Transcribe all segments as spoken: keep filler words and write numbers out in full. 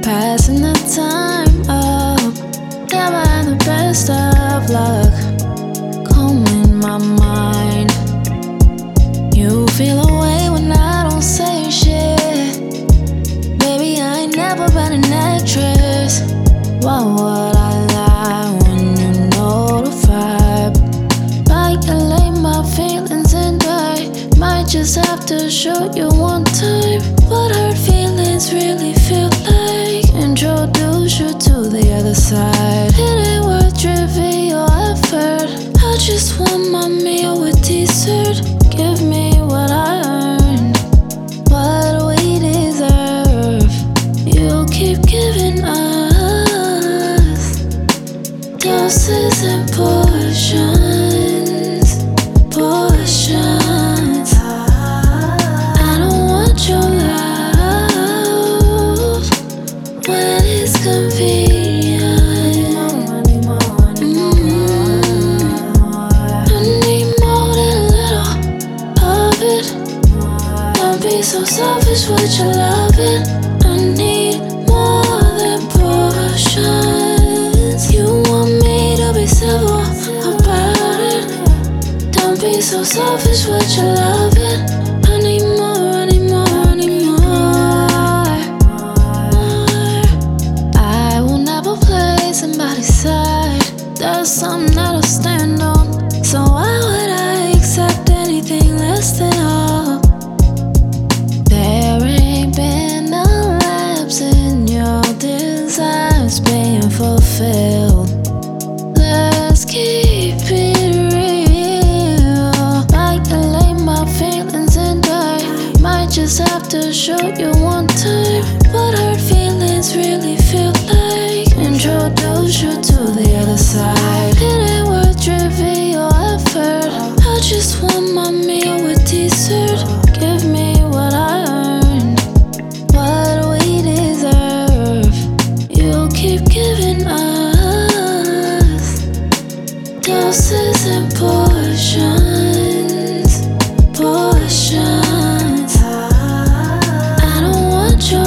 Passing the time up, never had the best of luck. Calming my mind. You feel away when I don't say shit. Baby, I ain't never been an actress. Why would I lie when you know the vibe? Violate my feelings and I might just have to show you one time what hurt feelings really feel like. Introduce you to the other side. It ain't worth trivial effort. I just want my meal with dessert. Give me what I earned, what we deserve. You keep giving us doses and portions, portions. I don't want your love when it's convenient. Be so selfish with your loving. I need more than portions. You want me to be civil about it. Don't be so selfish with your loving. I need more, I need more, I need more. I will never play somebody's side. There's something that I'll stand on. So why would I accept anything less than all? Desires being fulfilled. Let's keep it real. Violate my feelings and I might just have to show you one time what hurt feelings really feel like. Introduce you to the other side. It ain't worth trivial effort. I just want my meal with dessert. Give me what I earned, what we deserve. You keep giving us doses and portions, portions. I don't want your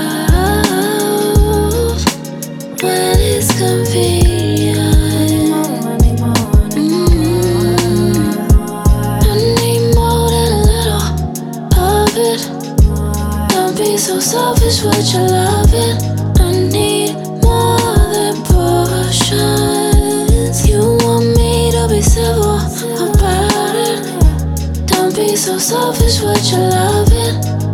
love when it's convenient. Mm-hmm. I need more than a little of it. Don't be so selfish with your loving. I need more than portions. You want me to be civil about it. Don't be so selfish with your loving.